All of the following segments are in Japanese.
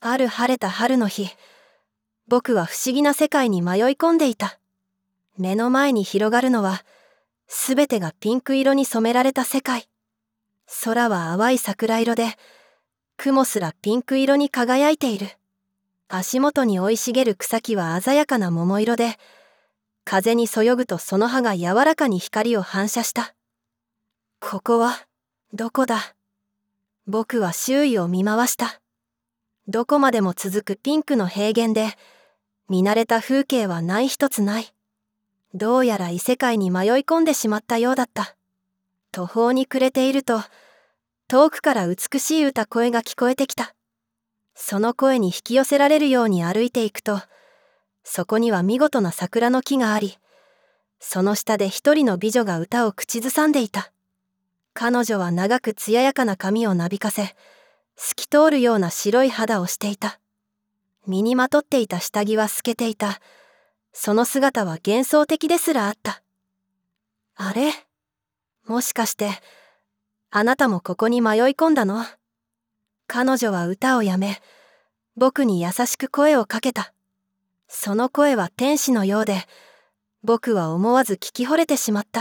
ある晴れた春の日、僕は不思議な世界に迷い込んでいた。目の前に広がるのは、すべてがピンク色に染められた世界。空は淡い桜色で、雲すらピンク色に輝いている。足元に生い茂る草木は鮮やかな桃色で、風にそよぐとその葉が柔らかに光を反射した。ここは、どこだ？僕は周囲を見回した。どこまでも続くピンクの平原で、見慣れた風景はない一つない。どうやら異世界に迷い込んでしまったようだった。途方に暮れていると、遠くから美しい声が聞こえてきた。その声に引き寄せられるように歩いていくと、そこには見事な桜の木があり、その下で一人の美女が歌を口ずさんでいた。彼女は長く艶やかな髪をなびかせ、透き通るような白い肌をしていた。身にまとっていた下着は透けていた。その姿は幻想的ですらあった。あれ？もしかして、あなたもここに迷い込んだの？彼女は歌をやめ、僕に優しく声をかけた。その声は天使のようで、僕は思わず聞き惚れてしまった。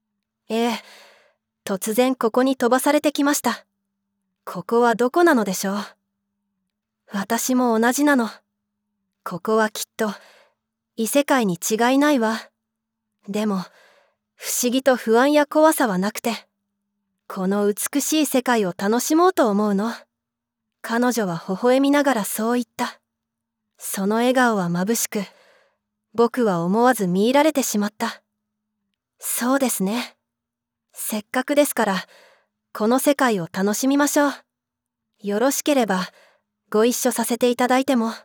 突然ここに飛ばされてきました。ここはどこなのでしょう？私も同じなの。ここはきっと異世界に違いないわ。でも不思議と不安や怖さはなくて、この美しい世界を楽しもうと思うの。彼女は微笑みながらそう言った。その笑顔は眩しく、僕は思わず見入られてしまった。そうですね。せっかくですから、この世界を楽しみましょう。よろしければ、ご一緒させていただいても。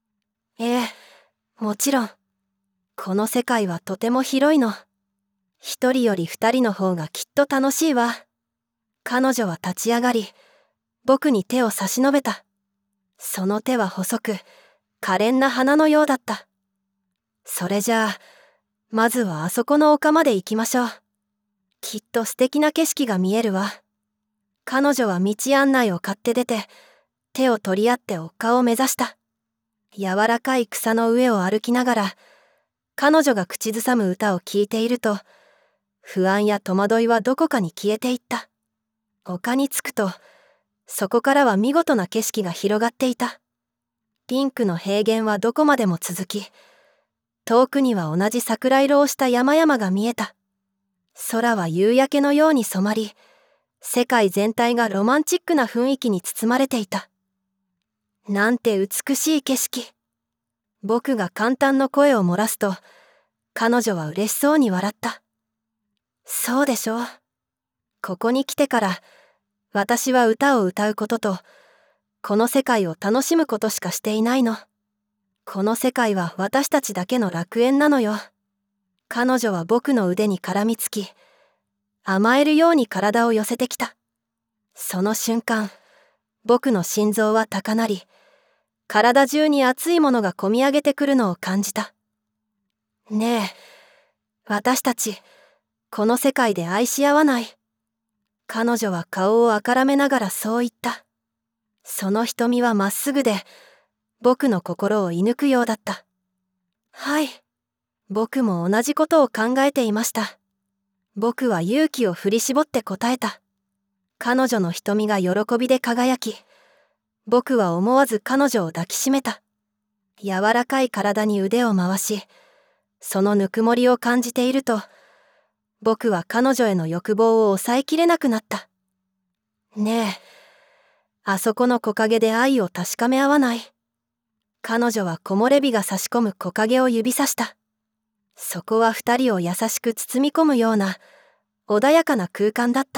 もちろん。この世界はとても広いの。一人より二人の方がきっと楽しいわ。彼女は立ち上がり、僕に手を差し伸べた。その手は細く、可憐な花のようだった。それじゃあ、まずはあそこの丘まで行きましょう。きっと素敵な景色が見えるわ。彼女は道案内を買って出て、手を取り合って丘を目指した。柔らかい草の上を歩きながら、彼女が口ずさむ歌を聴いていると、不安や戸惑いはどこかに消えていった。丘に着くと、そこからは見事な景色が広がっていた。ピンクの平原はどこまでも続き、遠くには同じ桜色をした山々が見えた。空は夕焼けのように染まり、世界全体がロマンチックな雰囲気に包まれていた。なんて美しい景色。僕が感嘆の声を漏らすと、彼女は嬉しそうに笑った。そうでしょう。ここに来てから、私は歌を歌うことと、この世界を楽しむことしかしていないの。この世界は私たちだけの楽園なのよ。彼女は僕の腕に絡みつき、甘えるように体を寄せてきた。その瞬間、僕の心臓は高鳴り、体中に熱いものがこみ上げてくるのを感じた。ねえ、私たち、この世界で愛し合わない？彼女は顔をあからめながらそう言った。その瞳はまっすぐで、僕の心を射抜くようだった。はい。僕も同じことを考えていました。僕は勇気を振り絞って答えた。彼女の瞳が喜びで輝き、僕は思わず彼女を抱きしめた。柔らかい体に腕を回し、そのぬくもりを感じていると、僕は彼女への欲望を抑えきれなくなった。ねえ、あそこの木陰で愛を確かめ合わない？彼女は木漏れ日が差し込む木陰を指さした。そこは二人を優しく包み込むような穏やかな空間だった。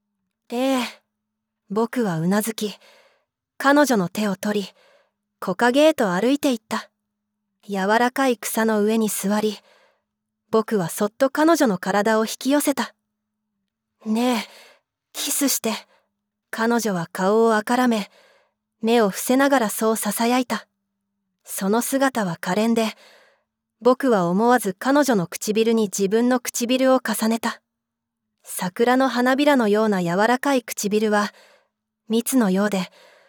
僕はうなずき、彼女の手を取り、木陰へと歩いていった。柔らかい草の上に座り、僕はそっと彼女の体を引き寄せた。ねえ、キスして。彼女は顔をあからめ、目を伏せながらそう囁いた。その姿は可憐で、僕は思わず彼女の唇に自分の唇を重ねた。桜の花びらのような柔らかい唇は、蜜のようで、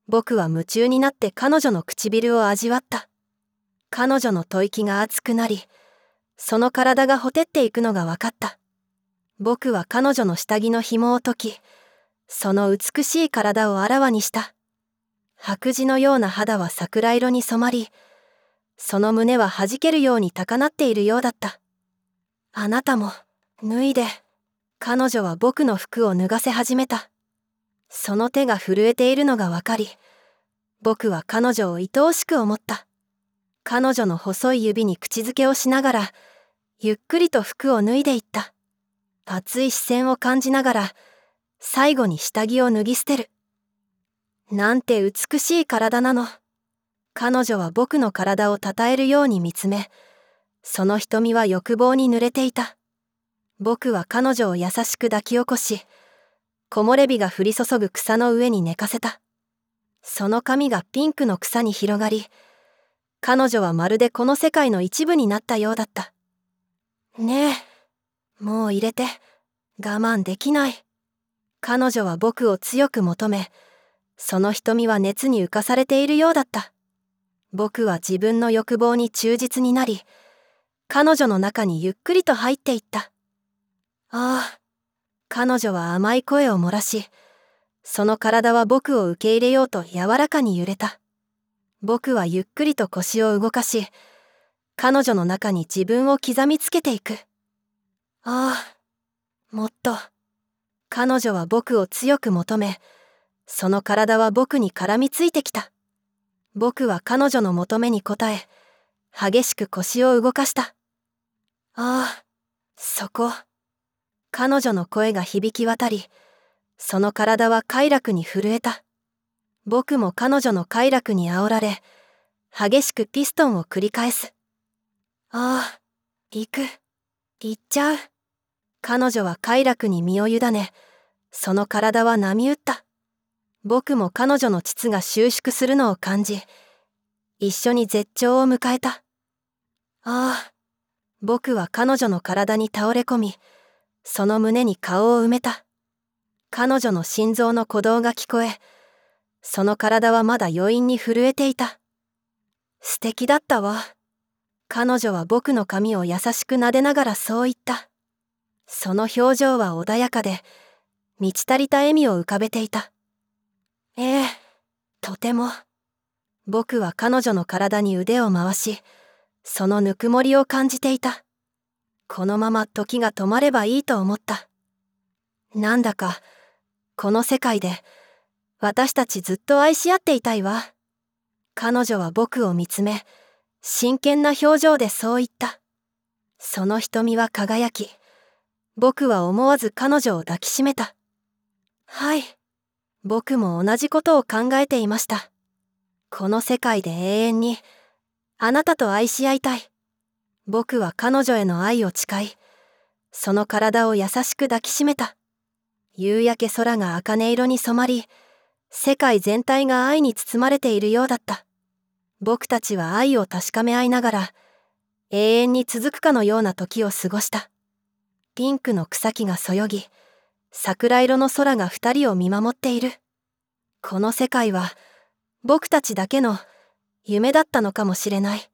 僕は夢中になって彼女の唇を味わった。彼女の吐息が熱くなり、その体がほてっていくのが分かった。僕は彼女の下着の紐を解き、その美しい体をあらわにした。白磁のような肌は桜色に染まり、その胸は弾けるように高鳴っているようだった。あなたも、脱いで。彼女は僕の服を脱がせ始めた。その手が震えているのがわかり、僕は彼女を愛おしく思った。彼女の細い指に口づけをしながら、ゆっくりと服を脱いでいった。熱い視線を感じながら、最後に下着を脱ぎ捨てる。なんて美しい体なの。彼女は僕の体をたたえるように見つめ、その瞳は欲望に濡れていた。僕は彼女を優しく抱き起こし、木漏れ日が降り注ぐ草の上に寝かせた。その髪がピンクの草に広がり、彼女はまるでこの世界の一部になったようだった。ねえ、もう入れて、我慢できない。彼女は僕を強く求め、その瞳は熱に浮かされているようだった。僕は自分の欲望に忠実になり、彼女の中にゆっくりと入っていった。ああ、彼女は甘い声を漏らし、その体は僕を受け入れようと柔らかに揺れた。僕はゆっくりと腰を動かし、彼女の中に自分を刻みつけていく。ああ、もっと。彼女は僕を強く求め、その体は僕に絡みついてきた。僕は彼女の求めに応え、激しく腰を動かした。ああ、そこ。彼女の声が響き渡り、その体は快楽に震えた。僕も彼女の快楽に煽られ、激しくピストンを繰り返す。ああ、行っちゃう。彼女は快楽に身を委ね、その体は波打った。僕も彼女の膣が収縮するのを感じ、一緒に絶頂を迎えた。ああ、僕は彼女の体に倒れ込み、その胸に顔を埋めた。彼女の心臓の鼓動が聞こえ、その体はまだ余韻に震えていた。素敵だったわ。彼女は僕の髪を優しく撫でながらそう言った。その表情は穏やかで、満ち足りた笑みを浮かべていた。ええ、とても。僕は彼女の体に腕を回し、そのぬくもりを感じていた。このまま時が止まればいいと思った。なんだか、この世界で、私たちずっと愛し合っていたいわ。彼女は僕を見つめ、真剣な表情でそう言った。その瞳は輝き、僕は思わず彼女を抱きしめた。はい。僕も同じことを考えていました。この世界で永遠に、あなたと愛し合いたい。僕は彼女への愛を誓い、その体を優しく抱きしめた。夕焼け空が茜色に染まり、世界全体が愛に包まれているようだった。僕たちは愛を確かめ合いながら、永遠に続くかのような時を過ごした。ピンクの草木がそよぎ、桜色の空が二人を見守っている。この世界は僕たちだけの夢だったのかもしれない。